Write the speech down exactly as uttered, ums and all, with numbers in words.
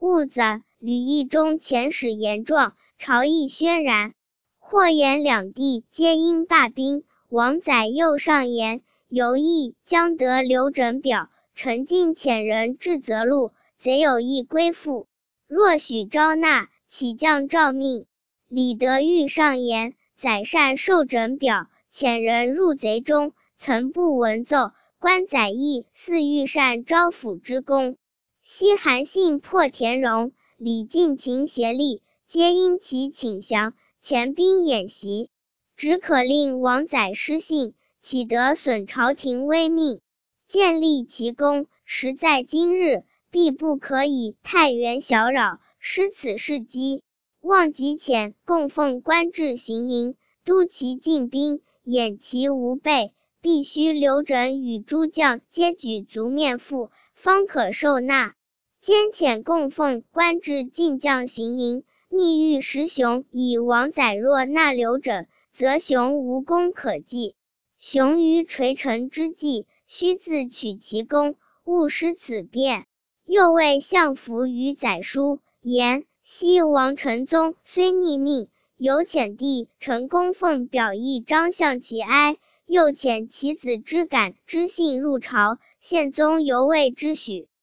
戊子，吕义中遣使言状，朝议轩然。或言两地皆因罢兵，王载又上言，犹议将得留枕表，陈进遣人至泽路，贼有意归附，若许招纳，启降诏命。李德裕上言，载善受枕表，遣人入贼中，曾不闻奏，观载义似欲善招抚之功。西韩信破田荣，李敬勤协力，皆因其请降，前兵演习，只可令王载失信，岂得损朝廷威命？建立其功，实在今日，必不可以太原小扰，失此事机。望即遣供奉官至行营，督其进兵，掩其无备，必须留枕与诸将皆举足面缚，方可受纳。兼遣供奉官至进将行营，密谕石雄，以王载若纳留枕，则雄无功可继。雄于垂臣之际，须自取其功，勿失此便。又谓相符于载书，言昔王承宗虽逆命，有遣弟陈供奉表意张向其哀，又遣其子之感知信入朝，宪宗犹未知许。